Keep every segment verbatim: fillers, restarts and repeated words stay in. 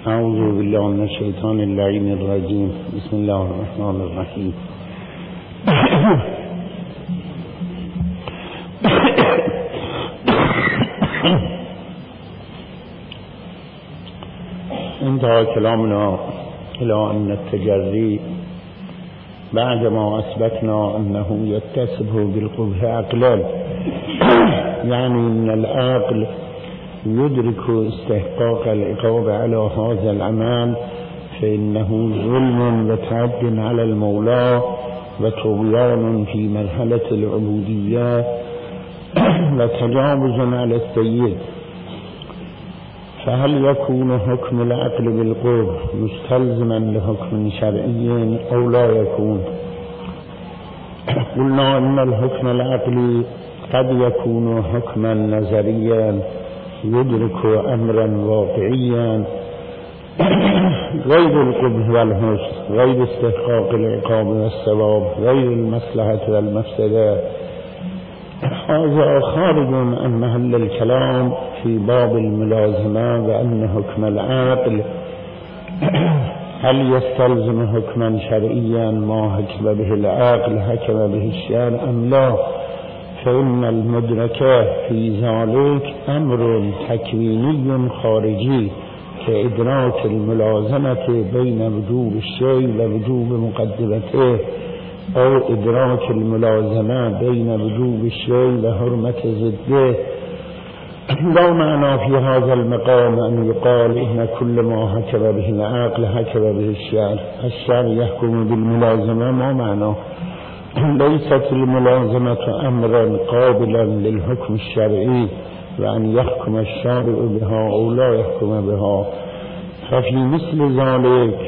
اعوذ بالله من الشیطان اللعین الرجیم. بسم الله الرحمن الرحیم. انتهى كلامنا إلى أن التجري بعدما أثبتنا أنه يتصف بالقبح عقلا، يعني أن العقل يدرك استحقاق العقاب على هذا العمل، فإنه ظلم وتعد على المولى وطغيان في مرحلة العبودية وتجاوز على السيد. فهل يكون حكم العقل بالقبح مستلزما لحكم شرعي أو لا يكون؟ قلنا إن الحكم العقلي قد يكون حكما نظريا يدرك أمرا واقعيا غير القبح والحسن، غير استحقاق العقاب والثواب، غير المصلحة والمفسدة. هذا خارج عن محل الكلام في باب الملازمة، وأن حكم العقل هل يستلزم حكما شرعيا ما حكم به العقل حكم به الشرع أم لا؟ فإن المدرك في ذلك أمر تكويني خارجي كإدراك الملازمة بين وجوب الشيء ووجوب مقدمته، أو إدراك الملازمة بين وجوب الشيء وحرمة ضده. لا معنى في هذا المقام أن يقال إن كل ما حكم به العقل حكم به الشرع. الشرع يحكم بالملازمة، ما معنى؟ ليست الملازمة أمرا قابلا للحكم الشرعي وأن يحكم الشارع بها أو لا يحكم بها. ففي مثل ذلك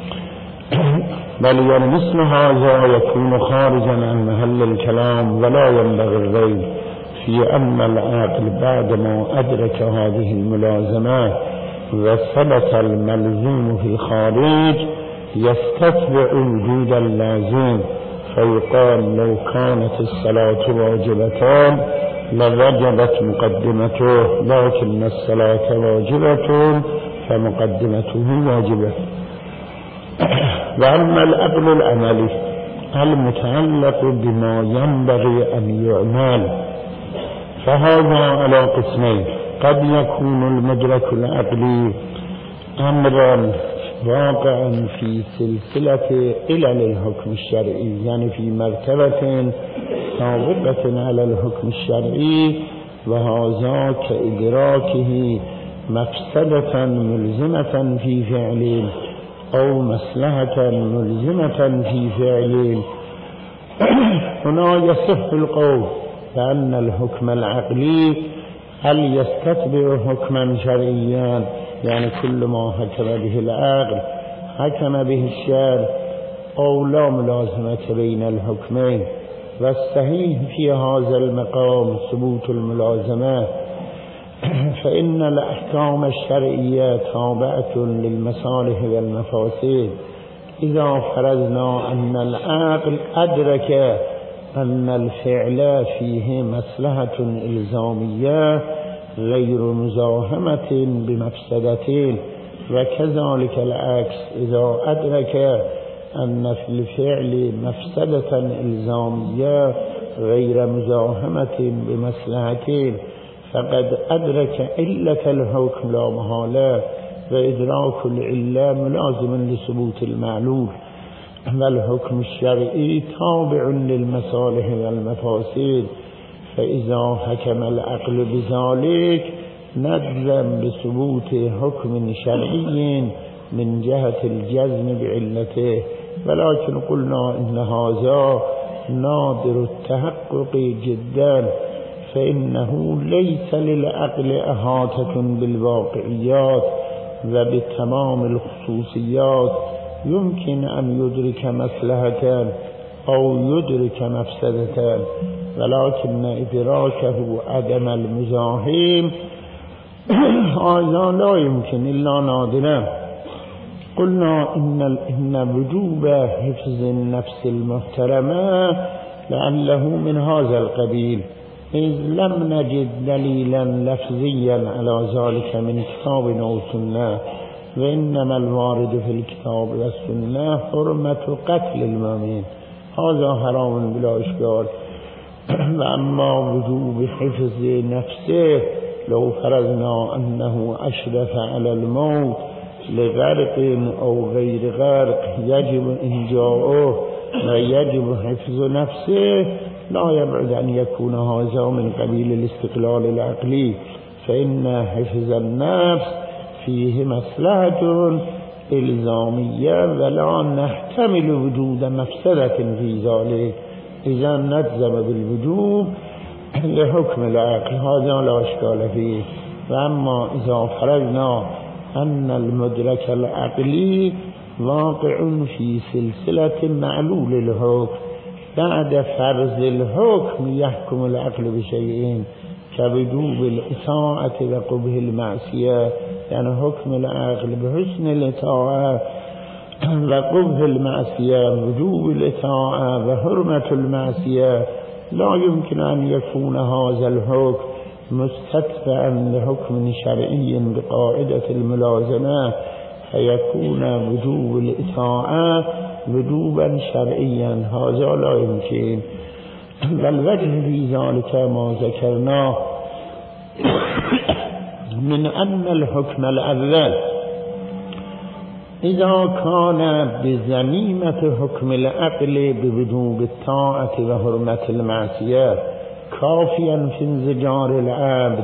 بل مثل هذا يكون خارجا عن محل الكلام، ولا ينبغي الريب في أن العقل بعدما أدرك هذه الملازمة وثبت الملزوم في الخارج يستتبع وجود اللازم، فيقال لو كانت الصلاة واجبتان لوجبت مقدمته، لكن الصلاة واجبة فمقدمته واجبة. وأما العقل العملي المتعلق بما ينبغي أن يعمل فهذا على قسمين: قد يكون المدرك العقلي أمرا واقعا في سلسلة علل الحكم الشرعي، يعني في مرتبة سابقة على الحكم الشرعي، وهذا كإدراكه مفسدة ملزمة في فعل أو مصلحة ملزمة في فعل. هنا يصح القول بأن الحكم العقلي هل يستتبع حكما شرعيا، يعني كل ما حكم به العقل حكم به الشرع، أو لا ملازمة بين الحكمين. والصحيح في هذا المقام ثبوت الملازمة، فإن الأحكام الشرعية تابعة للمصالح والمفاسد. إذا فرضنا أن العقل أدرك أن الفعل فيه مصلحة إلزامية غير مزاحمة بمفسدتين، وكذلك العكس إذا أدرك أن في الفعل مفسدة إلزامية غير مزاحمة بمصلحتين، فقد أدرك علة الحكم لا محالة، وإدراك العلة ملازم لثبوت المعلول. والحكم الشرعي تابع للمصالح والمفاسد، فإذا حكم العقل بذلك نجزم بثبوت حكم شرعي من جهة الجزم بعلته. ولكن قلنا إن هذا نادر التحقق جدا، فإنه ليس للعقل أحاطة بالواقعيات وبتمام الخصوصيات يمكن أن يدرك مصلحة أو يدرك مفسدة، ولكن إدراكه عدم المزاحم هذا لا يمكن إلا نادرا. قلنا إن إن وجوب حفظ النفس المحترمة لعله من هذا القبيل، إذ لم نجد دليلا لفظيا على ذلك من كتاب أو سنة، و انما الوارد فی الكتاب و السنه حرمت قتل المؤمن هذا حرام بلا اشکال. و اما وجوب حفظ نفسه لو فرضنا انه اشرف على الموت لغرق او غیر غرق یجب انجاؤه و یجب حفظ نفسه لا یبعد ان یکون هذا من قبیل الاستقلال العقلی فإن حفظ النفس فيه مصلحة الزامیه ولا نحتمل وجود مفسدة في ذلك اذا نجزم بالوجوب لحكم العقل هذا لا اشكال فيه. و اما اذا فرضنا ان المدرك العقلی واقع في سلسلة معلول الحكم بعد فرض الحكم يحكم العقل بشيئين كوجوب الإطاعة وقبح المعصية يعني حكم العقل بحسن الإطاعة وقبح المعصية وجوب الإطاعة وحرمة المعصية لا يمكن أن يكون هذا الحكم مستتبعا لحكم شرعي بقاعدة الملازمة فيكون وجوب الإطاعة وجوبا شرعيا هذا لا يمكن. والوجه في ذلك ما ذكرناه من أن الحكم الأول إذا كان بذميمة حكم العقل بوجوب الطاعة وحرمة المعصية كافيا في انزجار العبد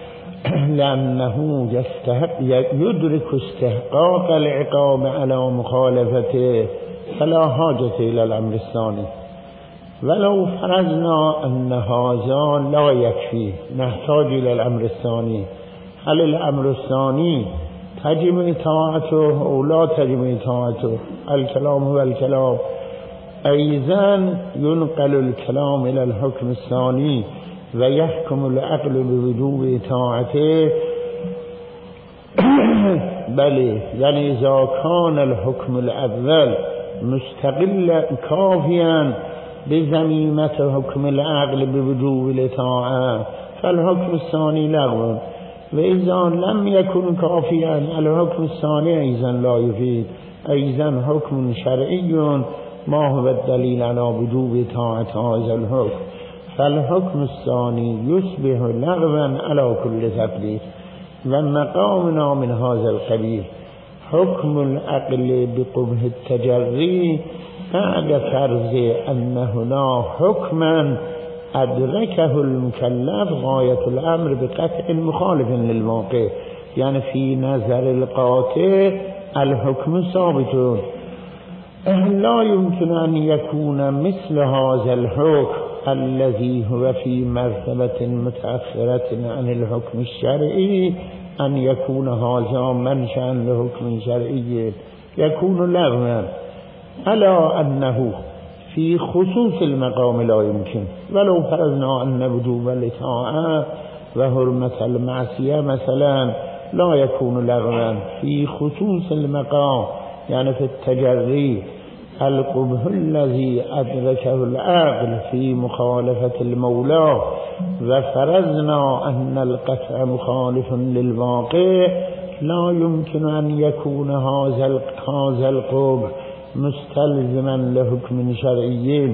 لأنه يستحق يدرك استحقاق العقاب على مخالفته فلا حاجة إلى الأمر الثاني. ولو فرضنا أن هذا لا يكفي نحتاج إلى الأمر الثاني هل الأمر الثاني تجب اطاعته أو لا تجب اطاعته؟ الكلام هو الكلام. أيضا ينقل الكلام إلى الحكم الثاني ويحكم العقل بوجوب اطاعته بل يعني إذا كان الحكم الأول مستقل كافيا بذميمة حكم العقل بوجوب الإطاعة فالحكم الثاني لغو. وإذا لم يكن كافيا الحكم الثاني أيضا لا يفيد أيضا حكم شرعي ما هو الدليل على وجوب طاعة هذا الحكم فالحكم الثاني يصبح لغوا على كل تقدير. ومقامنا من هذا القبيل حكم العقل بقبح التجري بعد فرض أن هنا حكما أدركه المكلف غاية الأمر بقطع مخالف للواقع يعني في نظر القاطع الحكم ثابت لا يمكن أن يكون مثل هذا الحكم الذي هو في مرتبة متأخرة عن الحكم الشرعي أن يكون هذا منشأ لحكم شرعي يكون لغوا ألا أنه في خصوص المقام لا يمكن. ولو فرضنا أن وجوب الإطاعة وحرمة المعصية مثلا لا يكون لغوا في خصوص المقام يعني في التجري القبح الذي أدركه العقل في مخالفة المولى وفرضنا أن القطع مخالف للواقع لا يمكن أن يكون هذا هذا القبح مستلزما لحكم شرعي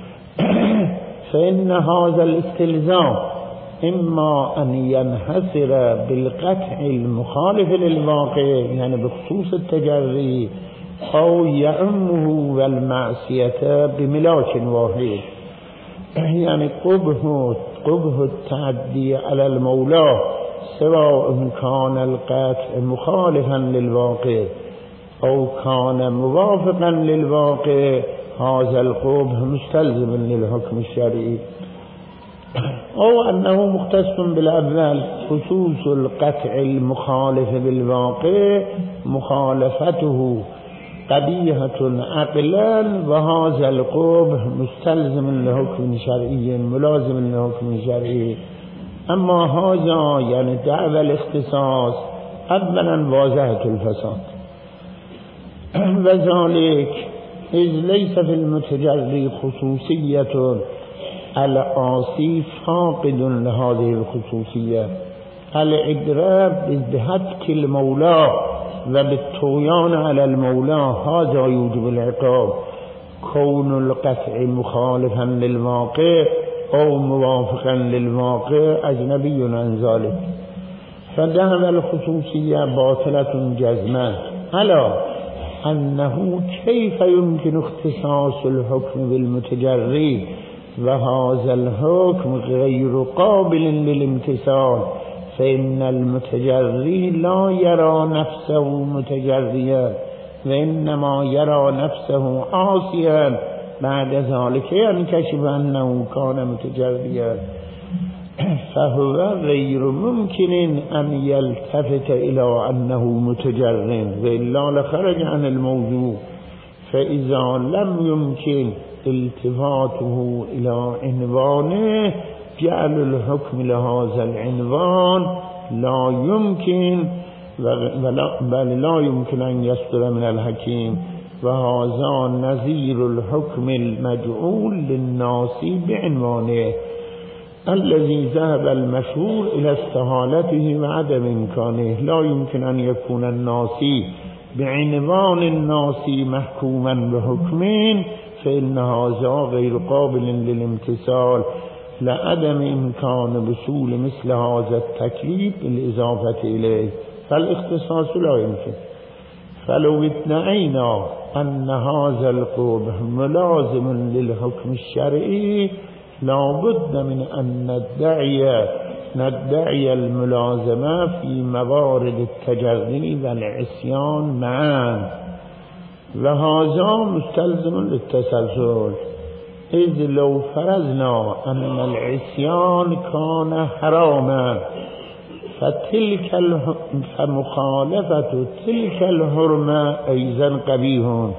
فإن هذا الاستلزام إما أن ينحصر بالقطع المخالف للواقع يعني بخصوص التجري أو يعمه والمعصية بملاك واحد يعني قبح قبح التعدي على المولى سواء كان القطع مخالفا للواقع أو كان موافقا للواقع هذا القبح مستلزم للحكم الشرعي أو أنه مختص بالأول خصوص القطع المخالف بالواقع مخالفته قبيحة عقلا وهذا القبح مستلزم لحكم شرعي ملازم لحكم شرعي. أما هذا يعني دعوى الاختصاص أولا واضحة الفساد وذلك إذ ليس في المتجري خصوصية العاصي فاقد لهذه الخصوصية العبرة بهتك المولى و بالطغیان علی المولا هذا یوجب العقاب کون القطع مخالفا للواقع او موافقا للواقع اجنبی عن ذلك فدعوى الخصوصیه باطلة جزما الا انه كيف يمكن اختصاص الحكم بالمتجري وهذا الحكم غير قابل للامتثال فإن المتجري لا يرى نفسه متجريا وإنما يرى نفسه عاصيا بعد ذلك ينكشف أنه كان متجريا فهو غير ممكن أن يلتفت إلى أنه متجر وإلا لخرج عن الموضوع فإذا لم يمكن التفاته إلى عنوانه جعل الحكم لهذا العنوان لا يمكن بل لا يمكن أن يصدر من الحكيم وهذا نظير الحكم المجعول للناس بعنوانه الذي ذهب المشهور إلى استحالته وعدم إمكانه لا يمكن أن يكون الناس بعنوان الناس محكوما بحكمين فإن هذا غير قابل للامتثال لعدم إمكان بصول مثل هذا التكليف بالإضافة إليه فالاختصاص لا يمكن فلو ادعينا أن هذا القبح ملازم للحكم الشرعي لا بد من أن ندعي ندعي الملازمة في موارد التجري والعصيان معا وهذا مستلزم للتسلسل إذ لو فرضنا أن العصيان كان حراما فتلك فمخالفة تلك الحرمة أيضا قبيح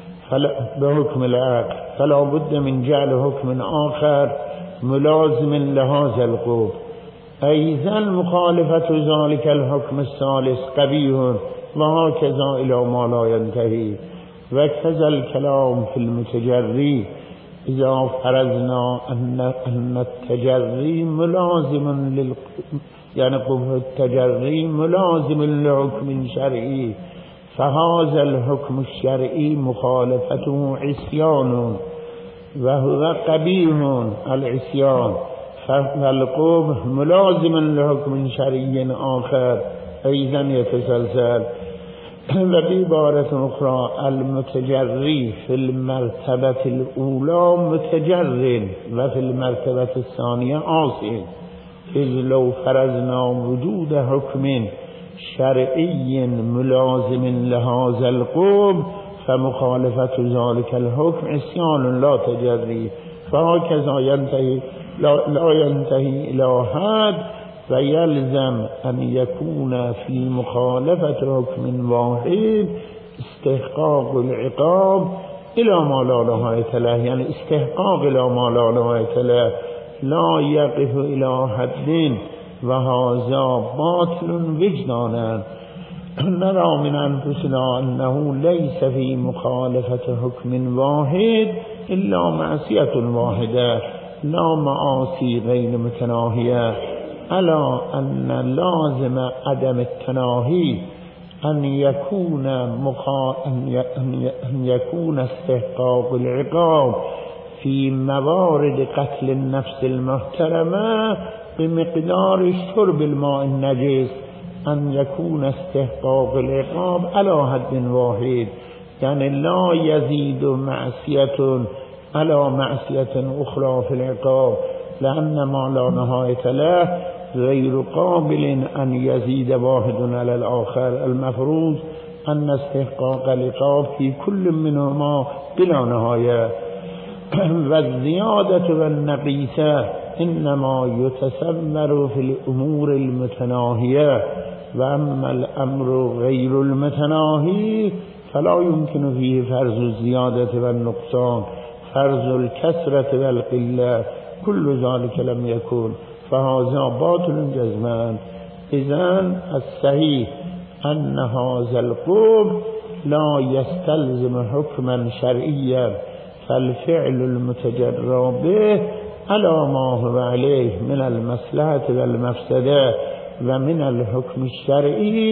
بحكم العقل فلا بد من جعل حكم آخر ملازم لهذا القبح أيضا مخالفة ذلك الحكم الثالث قبيح وهكذا إلى ما لا ينتهي وكذا الكلام في المتجري إذا فرضنا أن أن التجري ملازم لل يعني قبح التجري ملازم لحكم شرعي فهذا الحكم الشرعي مخالفته عصيان وهو قبيح العصيان فالقبح ملازم لحكم شرعي آخر أيضا يتسلسل بعبارة أخرى المتجري في المرتبة الأولى متجر وفي المرتبة الثانية عاصي إذ لو فرضنا وجود حكم شرعي ملازم لهذا القبح فمخالفة ذلك الحكم عصيان لا تجري فهكذا ينتهي لا, لا ينتهي إلى حد فيلزم أن يكون في مخالفة حكم واحد استحقاق العقاب إلى ما لا نهاية له يعني استحقاق إلى ما لا نهاية له لا يقف إلى حد وهذا باطل وجدانا نرى من أنفسنا أنه ليس في مخالفة حكم واحد إلا معصية واحدة لا معاصي غير متناهية ألا أن لازم عدم التناهي أن يكون مخا... أن يكون استحقاق العقاب في موارد قتل النفس المحترمة بمقدار شرب الماء النجس أن يكون استحقاق العقاب على حد واحد يعني لا يزيد معصية على معصية أخرى في العقاب لأن ما لا نهاية له غير قابل أن يزيد واحد على الآخر المفروض أن استحقاق العقاب في كل منهما بلا نهاية والزيادة والنقيصة إنما يتسمر في الأمور المتناهية وأما الأمر غير المتناهي فلا يمكن فيه فرض الزيادة والنقصان فرض الكثرة والقلة كل ذلك لم يكن فهذا باطل جزمان إذن الصحيح أن هذا القبح لا يستلزم حكما شرعيا فالفعل المتجرى به على ما هو عليه من المصلحة والمفسدة ومن الحكم الشرعي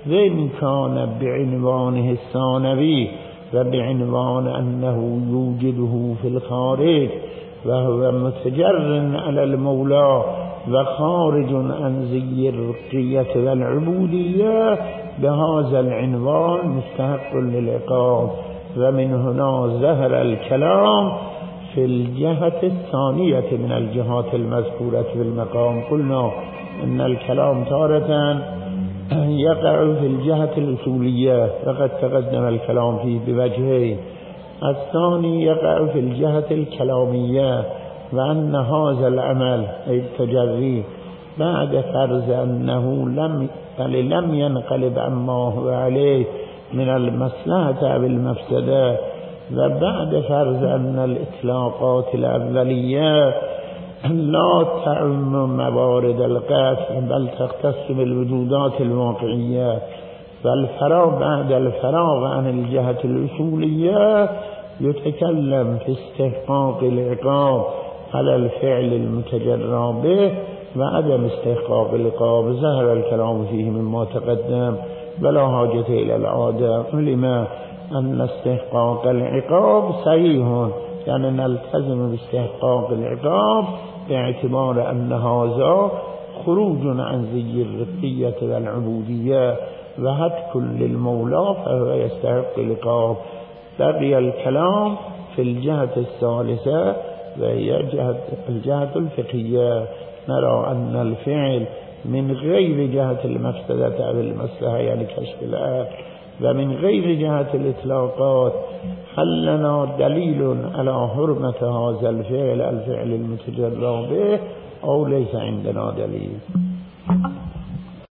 وإن كان بعنوانه الثانوي وبعنوان أنه يوجده في الخارج وهو متجر على المولى وخارج عن زي الرقية والعبودية، بهذا العنوان مستحق للعقاب. ومن هنا ظهر الكلام في الجهة الثانية من الجهات المذكورة في المقام. قلنا أن الكلام تارة يقع في الجهة الأصولية وقد تقدم الكلام فيه بوجهين. الثاني يقع في الجهة الكلامية، وأن هذا العمل أي التجري بعد فرض أنه لم لم ينقلب عما هو عليه من المصلحة أو المفسدة، وبعد فرض أن الإطلاقات الأولية لا تعم موارد القطع بل تختص بالوجودات الواقعية، فالفراغ بعد الفراغ عن الجهة الأصولية يتكلم في استحقاق العقاب على الفعل المتجرى به وعدم استحقاق العقاب. ظهر الكلام فيه مما تقدم بلا حاجة إلى العادة. علم أن استحقاق العقاب صحيح، يعني نلتزم باستحقاق العقاب باعتبار أن هذا خروج عن زي الرقية والعبودية وهتك للمولى فهو يستحق العقاب. بقي الكلام في الجهة الثالثة وهي جهة الجهة الفقهية. نرى أن الفعل من غير جهة المفسدة أو المصلحة يعني كشف العقل ومن غير جهة الإطلاقات هل لنا دليل على حرمة هذا الفعل الفعل المتجرى به أو ليس عندنا دليل؟